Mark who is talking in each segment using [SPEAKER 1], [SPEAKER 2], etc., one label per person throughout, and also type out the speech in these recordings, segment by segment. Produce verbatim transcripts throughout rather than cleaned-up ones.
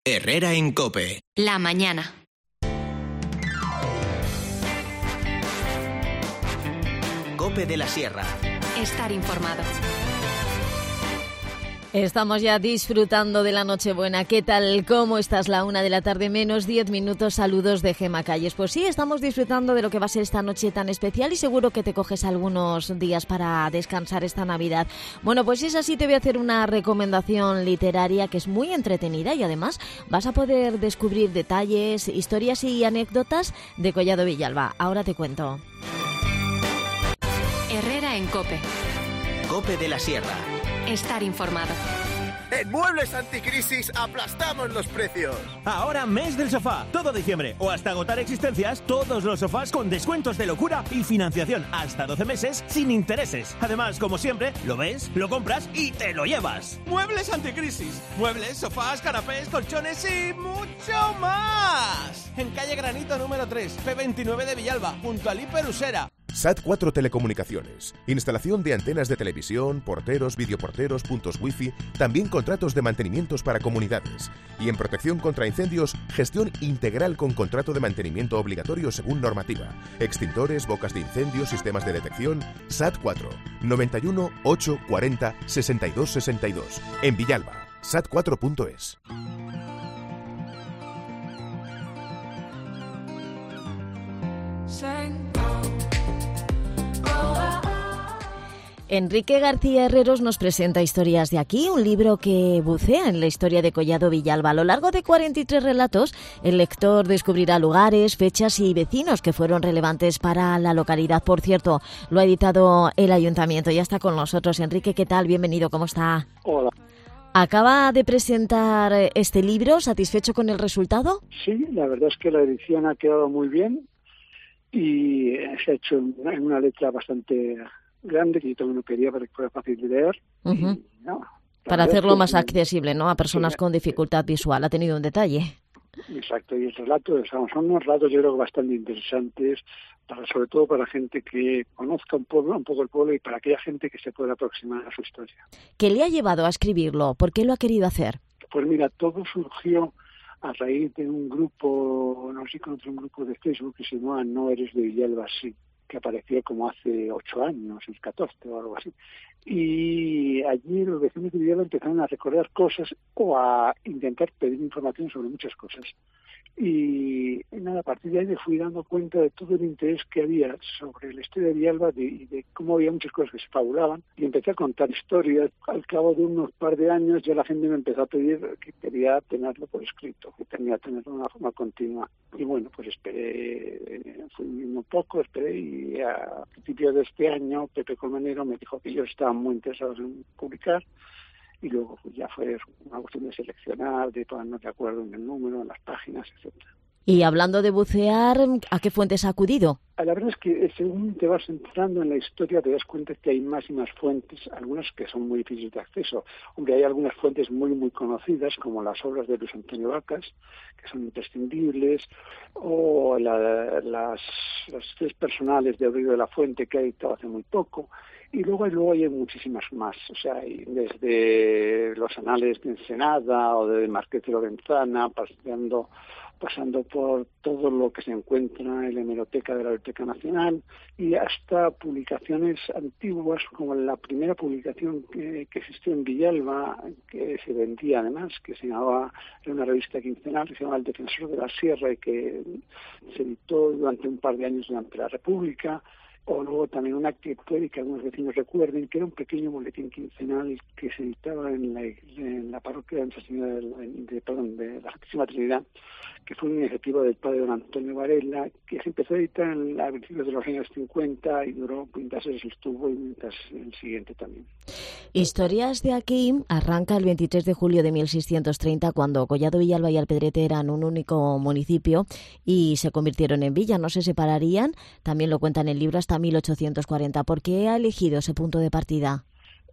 [SPEAKER 1] Herrera en COPE.
[SPEAKER 2] La mañana.
[SPEAKER 1] COPE de la Sierra.
[SPEAKER 2] Estar informado.
[SPEAKER 3] Estamos ya disfrutando de la Nochebuena. ¿Qué tal? ¿Cómo estás? La una de la tarde menos diez minutos. Saludos de Gema Calles. Pues sí, estamos disfrutando de lo que va a ser esta noche tan especial y seguro que te coges algunos días para descansar esta Navidad. Bueno, pues si es así, te voy a hacer una recomendación literaria que es muy entretenida y además vas a poder descubrir detalles, historias y anécdotas de Collado Villalba. Ahora te cuento.
[SPEAKER 2] Herrera en COPE.
[SPEAKER 1] COPE de la Sierra.
[SPEAKER 2] Estar informado.
[SPEAKER 4] En Muebles Anticrisis aplastamos los precios.
[SPEAKER 5] Ahora mes del sofá, todo diciembre o hasta agotar existencias, todos los sofás con descuentos de locura y financiación hasta doce meses sin intereses. Además, como siempre, lo ves, lo compras y te lo llevas. Muebles Anticrisis. Muebles, sofás, canapés, colchones y mucho más. En calle Granito número tres, P veintinueve de Villalba, junto al Hiper Usera.
[SPEAKER 6] S A T cuatro Telecomunicaciones. Instalación de antenas de televisión, porteros, videoporteros, puntos wifi, también contratos de mantenimientos para comunidades. Y en protección contra incendios, gestión integral con contrato de mantenimiento obligatorio según normativa. Extintores, bocas de incendio, sistemas de detección. S A T cuatro, noventa y uno, ocho, cuarenta, sesenta y dos sesenta y dos. En Villalba. sat cuatro punto es.
[SPEAKER 3] Enrique García Herreros nos presenta Historias de aquí, un libro que bucea en la historia de Collado Villalba. A lo largo de cuarenta y tres relatos, el lector descubrirá lugares, fechas y vecinos que fueron relevantes para la localidad. Por cierto, lo ha editado el Ayuntamiento. Ya está con nosotros. Enrique, ¿qué tal? Bienvenido, ¿cómo está?
[SPEAKER 7] Hola.
[SPEAKER 3] Acaba de presentar este libro, ¿satisfecho con el resultado?
[SPEAKER 7] Sí, la verdad es que la edición ha quedado muy bien y se ha hecho en una letra bastante grande, que yo también lo quería para que fuera fácil de leer.
[SPEAKER 3] Uh-huh.
[SPEAKER 7] Y, no,
[SPEAKER 3] para hacerlo
[SPEAKER 7] es que,
[SPEAKER 3] más accesible, ¿no?, a personas
[SPEAKER 7] sí,
[SPEAKER 3] con dificultad visual. Ha tenido un detalle.
[SPEAKER 7] Exacto, y el relato, son unos relatos yo creo que bastante interesantes, para, sobre todo para gente que conozca un poco, un poco el pueblo y para aquella gente que se pueda aproximar a su historia.
[SPEAKER 3] ¿Qué le ha llevado a escribirlo? ¿Por qué lo ha querido hacer?
[SPEAKER 7] Pues mira, todo surgió a raíz de un grupo, no sé si conoces un grupo de Facebook que se llama No Eres de Villalba, sí, que apareció como hace ocho años, catorce o algo así. Y allí los vecinos de Villalba empezaron a recordar cosas o a intentar pedir información sobre muchas cosas. Y nada, a partir de ahí me fui dando cuenta de todo el interés que había sobre la historia de Villalba y de, de cómo había muchas cosas que se fabulaban. Y empecé a contar historias. Al cabo de unos par de años ya la gente me empezó a pedir que quería tenerlo por escrito, que tenía que tenerlo de una forma continua. Y bueno, pues esperé, fui un poco, esperé y a principios de este año Pepe Colmenero me dijo que ellos estaban muy interesados en publicar. Y luego pues, ya fue una cuestión de seleccionar, de ponernos de acuerdo en el número, en las páginas, etcétera.
[SPEAKER 3] Y hablando de bucear, ¿a qué fuentes ha acudido?
[SPEAKER 7] La verdad es que según te vas entrando en la historia te das cuenta que hay más y más fuentes, algunas que son muy difíciles de acceso. Hombre, hay algunas fuentes muy muy conocidas, como las obras de Luis Antonio Vacas, que son imprescindibles, o la, las, las tres personales de Rodrigo de la Fuente, que ha editado hace muy poco. Y luego, luego hay muchísimas más, o sea, hay desde los anales de Ensenada o de Marqués de Lorenzana, pasando, pasando por todo lo que se encuentra en la hemeroteca de la Biblioteca Nacional y hasta publicaciones antiguas, como la primera publicación que, que existió en Villalba, que se vendía además, que se llamaba, era una revista quincenal, que se llamaba El Defensor de la Sierra y que se editó durante un par de años durante la República. O luego también una que puede que algunos vecinos recuerden, que era un pequeño boletín quincenal que se editaba en la, en la parroquia de Nuestra Señora de, de, perdón, de la Santísima Trinidad, que fue una iniciativa del padre don Antonio Varela, que se empezó a editar en, a principios de los años cincuenta y duró mientras eso estuvo y mientras el siguiente también.
[SPEAKER 3] Historias de aquí arranca el veintitrés de julio de mil seiscientos treinta, cuando Collado Villalba y Alpedrete eran un único municipio y se convirtieron en villa, no se separarían, también lo cuentan en el libro, hasta mil ochocientos cuarenta. ¿Por qué ha elegido ese punto de partida?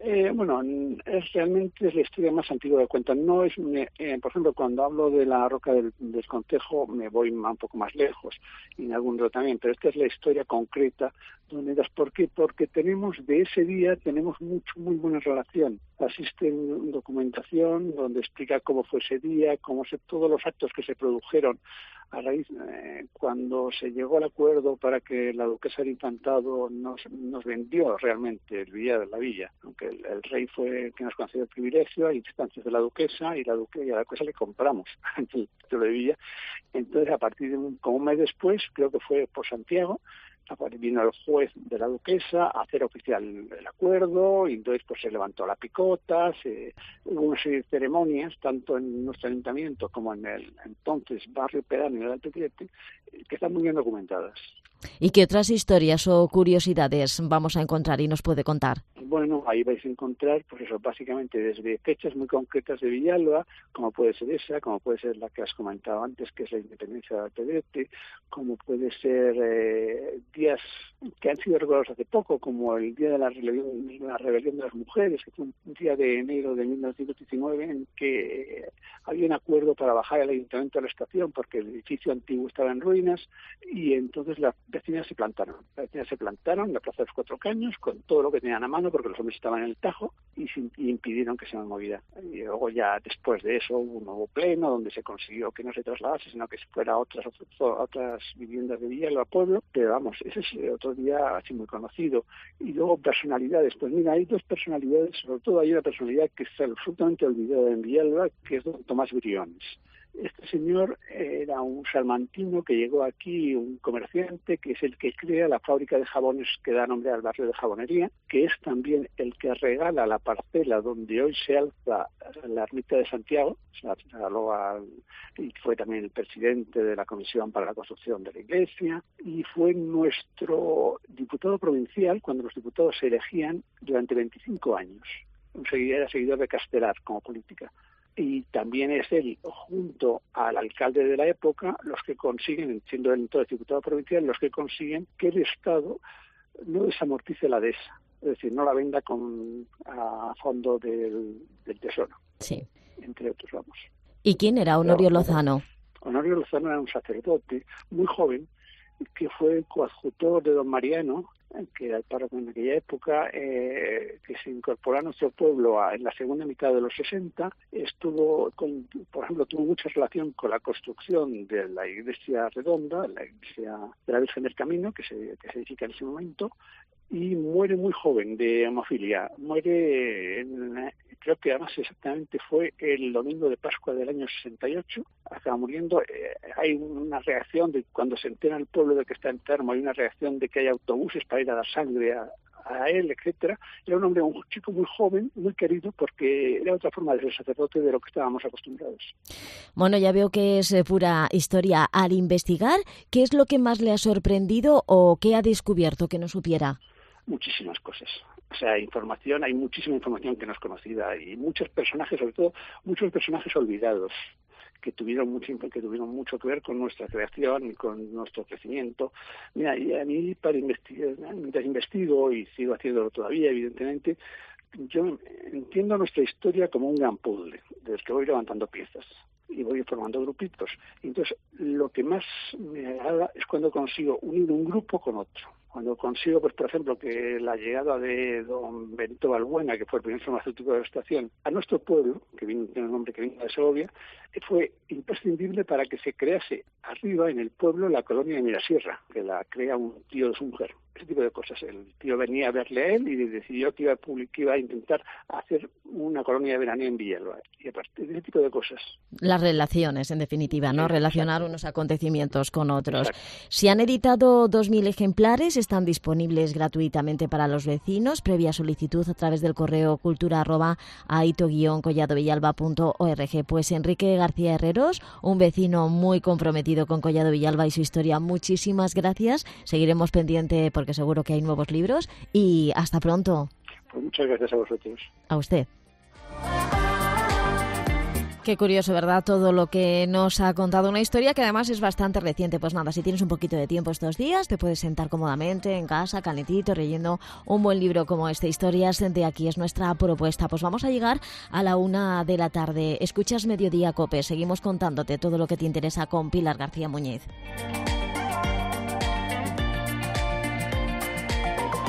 [SPEAKER 7] Eh, bueno, es realmente es la historia más antigua que cuentan. No es, eh, por ejemplo, cuando hablo de la roca del, del Concejo me voy un poco más lejos y en algún otro también, pero esta es la historia concreta. Donde, ¿por qué? Porque tenemos de ese día tenemos mucho muy buena relación. Existe documentación donde explica cómo fue ese día, cómo se, todos los actos que se produjeron a raíz eh, cuando se llegó al acuerdo para que la duquesa del Infantado nos, nos vendió realmente el villa de la villa, aunque el, el rey fue el que nos concedió el privilegio a instancias de la duquesa y la duquesa y a la duquesa le compramos el título de villa. Entonces, a partir de un, como un mes después, creo que fue por Santiago, vino el juez de la duquesa a hacer oficial el acuerdo y entonces pues se levantó la picota, se, hubo una serie de ceremonias tanto en nuestro ayuntamiento como en el entonces barrio pedáneo de Alpetete que están muy bien documentadas.
[SPEAKER 3] ¿Y qué otras historias o curiosidades vamos a encontrar y nos puede contar?
[SPEAKER 7] Bueno, ahí vais a encontrar, pues eso, básicamente desde fechas muy concretas de Villalba, como puede ser esa, como puede ser la que has comentado antes, que es la independencia de Alpedrete, como puede ser eh, días que han sido recordados hace poco, como el día de la rebelión, la rebelión de las mujeres, que fue un día de enero de mil novecientos diecinueve, en que eh, había un acuerdo para bajar el ayuntamiento a la estación, porque el edificio antiguo estaba en ruinas, y entonces las vecinas se plantaron. Las vecinas se plantaron en la Plaza de los Cuatro Caños, con todo lo que tenían a mano, porque los hombres estaban en el Tajo, y, sin, y impidieron que se moviera. Y luego ya después de eso hubo un nuevo pleno, donde se consiguió que no se trasladase, sino que se fuera a otras, a otras viviendas de Villalba, al pueblo. Pero vamos, ese es otro día así muy conocido. Y luego personalidades. Pues mira, hay dos personalidades, sobre todo hay una personalidad que está absolutamente olvidada en Villalba, que es don Tomás Briones. Este señor era un salmantino que llegó aquí, un comerciante, que es el que crea la fábrica de jabones que da nombre al barrio de Jabonería, que es también el que regala la parcela donde hoy se alza la ermita de Santiago, se la regaló al, y fue también el presidente de la Comisión para la Construcción de la Iglesia, y fue nuestro diputado provincial cuando los diputados se elegían durante veinticinco años. Un seguidor, era seguidor de Castelar como política. Y también es él, junto al alcalde de la época, los que consiguen, siendo él entonces diputado provincial, los que consiguen que el Estado no desamortice la dehesa, es decir, no la venda con a fondo del, del Tesoro,
[SPEAKER 3] sí,
[SPEAKER 7] entre otros, vamos.
[SPEAKER 3] ¿Y quién era Honorio
[SPEAKER 7] Pero,
[SPEAKER 3] Lozano?
[SPEAKER 7] Honorio Lozano era un sacerdote muy joven, que fue coadjutor de don Mariano, que era el párroco en aquella época, eh, que se incorporó a nuestro pueblo a, en la segunda mitad de los sesenta, estuvo, con, por ejemplo, tuvo mucha relación con la construcción de la iglesia redonda, la iglesia de la Virgen del Camino, que se, que se edifica en ese momento, y muere muy joven de hemofilia. Muere, en, creo que además exactamente fue el domingo de Pascua del año sesenta y ocho, acaba muriendo. Eh, hay una reacción de cuando se entera el pueblo de que está enfermo, hay una reacción de que hay autobuses para ir a dar sangre a, a él, etcétera. Era un hombre, un chico muy joven, muy querido, porque era otra forma de ser sacerdote de lo que estábamos acostumbrados.
[SPEAKER 3] Bueno, ya veo que es pura historia. Al investigar, ¿qué es lo que más le ha sorprendido o qué ha descubierto que no supiera?
[SPEAKER 7] Muchísimas cosas. O sea, información, hay muchísima información que no es conocida y muchos personajes, sobre todo muchos personajes olvidados, que tuvieron mucho que tuvieron mucho que ver con nuestra creación y con nuestro crecimiento. Mira, y a mí para investigar, mientras investigo y sigo haciéndolo todavía, evidentemente, yo entiendo nuestra historia como un gran puzzle, desde que voy levantando piezas y voy formando grupitos. Entonces, lo que más me agrada es cuando consigo unir un grupo con otro. Cuando consigo, pues por ejemplo, que la llegada de don Benito Balbuena, que fue el primer farmacéutico de la estación, a nuestro pueblo, que vino, tiene un nombre que vino de Segovia, fue imprescindible para que se crease arriba en el pueblo la colonia de Mirasierra, que la crea un tío de su mujer. Ese tipo de cosas. El tío venía a verle a él y decidió que iba a, public- que iba a intentar hacer una colonia de veraneo en Villalba. Y a partir de ese tipo de cosas.
[SPEAKER 3] Las relaciones, en definitiva, ¿no?
[SPEAKER 7] Sí,
[SPEAKER 3] relacionar
[SPEAKER 7] exacto.
[SPEAKER 3] unos acontecimientos con otros.
[SPEAKER 7] Exacto.
[SPEAKER 3] Se han editado dos mil ejemplares, están disponibles gratuitamente para los vecinos, previa solicitud a través del correo cultura arroba aito guion collado villalba punto org. Pues Enrique García Herreros, un vecino muy comprometido con Collado Villalba y su historia, muchísimas gracias. Seguiremos pendiente porque seguro que hay nuevos libros y hasta pronto.
[SPEAKER 7] Pues muchas gracias a vosotros.
[SPEAKER 3] A usted. Qué curioso, ¿verdad? Todo lo que nos ha contado, una historia que además es bastante reciente. Pues nada, si tienes un poquito de tiempo estos días, te puedes sentar cómodamente en casa, calentito, leyendo un buen libro como este. Historias de aquí es nuestra propuesta. Pues vamos a llegar a la una de la tarde. Escuchas Mediodía COPE. Seguimos contándote todo lo que te interesa con Pilar García Muñiz.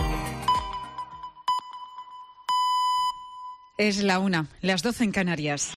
[SPEAKER 8] Es la una, las doce en Canarias.